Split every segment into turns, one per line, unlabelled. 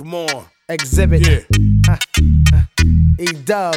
Come on.
Exhibit.
Yeah.
E-Dub.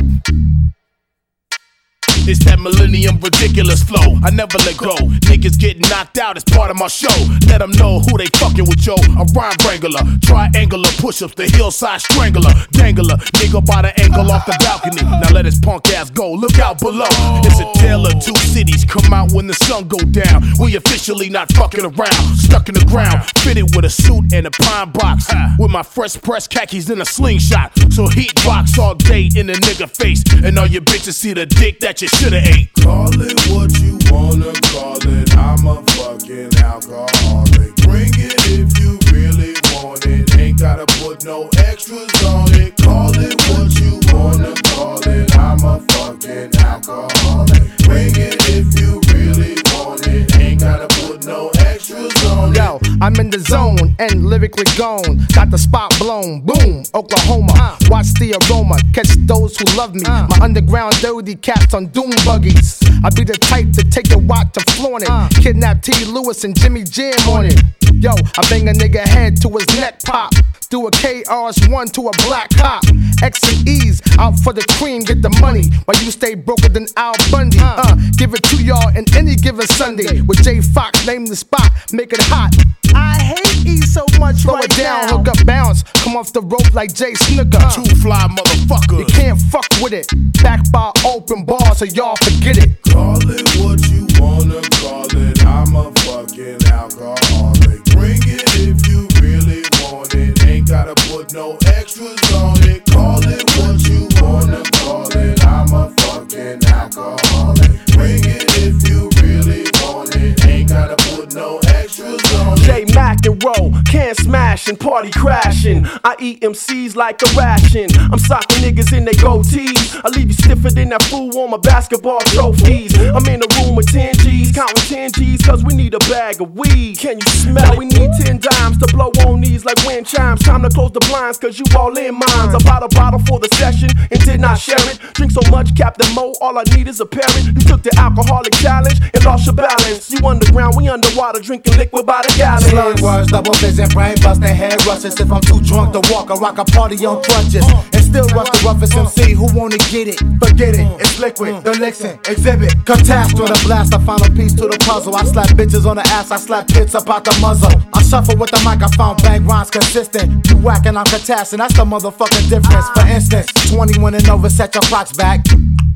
It's that millennium ridiculous flow. I never let go. Niggas getting knocked out as part of my show. Let them know who they fucking with, yo. A rhyme wrangler, triangular push-ups, the hillside strangler, dangler, nigga by the angle off the balcony. Now let his punk ass go. Look out below. It's a tale of two cities. Come out when the sun go down. We officially not fucking around. Stuck in the ground, fitted with a suit and a pine box. With my fresh pressed khakis in a slingshot. So heat box all day in the nigga face. And all your bitches see the dick that you shoulda ate.
Call it what you wanna call it. I'm a fucking alcoholic. Bring it if you really want it. Ain't gotta put no extras on it. Call it what you wanna call it. I'm a fucking alcoholic. Bring it if you really want it. Ain't gotta put no extras on it.
Yo, I'm in the zone and lyrically gone. Got the spot blown. Boom, Oklahoma. Watch the aroma. Catch those who love me. My underground dirty cats on doom buggies. I be the type to take your watch to flaunt it. Kidnap T. Lewis and Jimmy Jam on it. Yo, I bang a nigga head to his neck pop. Do a KRS-One to a black cop. X and E's out for the cream, get the money. While you stay broker than Al Bundy. Give it to y'all in any given Sunday. With J Fox, name the spot, make it hot. I hate E so much. Slow it down, hook up, bounce. Come off the rope like Jay Snooker.
Two fly motherfuckers.
You can't fuck with it. Back by open bars, so y'all forget it.
Call it what you wanna call it. I'm a fucking alcoholic. Bring it if you really want it. Ain't gotta put no extras on it. Call it what you wanna call it. I'm a fucking alcoholic. Bring it if you really want it. Ain't gotta put no extras on it.
J Mac and roll, can smash and party crashing. I eat MCs like a ration. I'm socking niggas in they goatees. I leave you stiffer than that fool on my basketball trophies. I'm in a room with 10 G's, counting 10 G's, cause we need a bag of weed. Can you smell? We need 10 dimes to blow on these like wind chimes. Time to close the blinds, cause you all in mines. I bought a bottle for the session and did not share it. Drink so much, Captain Mo, all I need is a parent. You took the alcoholic challenge and lost your balance. You underground, we underwater, drinking liquid by the gallon.
Slurred words, double vision, brain busting, head rushes. If I'm too drunk to walk, I rock a party on crutches. And still rush the roughest MC who wanna get it. Forget it, it's liquid, the Nixon, exhibit. Catastrophe, the blast, I found a piece to the puzzle. I slap bitches on the ass, I slap pits up out the muzzle. I shuffle with the mic, I found bang rhymes consistent. You whack and I'm catassin', that's the motherfucking difference. For instance, 21 and over, set your clocks back.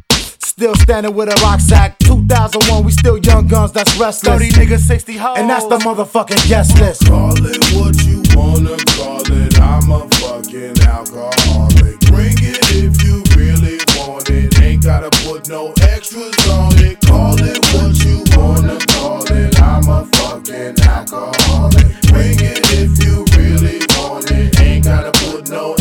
Still standing with a rock sack. 2001, we still young guns, that's restless. 30 niggas, 60 hoes, and that's the motherfucking guest list.
Call it what you wanna call it. I'm a fucking alcoholic. Bring it if you really want it. Ain't gotta put no extras on it. Call it what you wanna call it. I'm a fucking alcoholic. Bring it if you really want it. Ain't gotta put no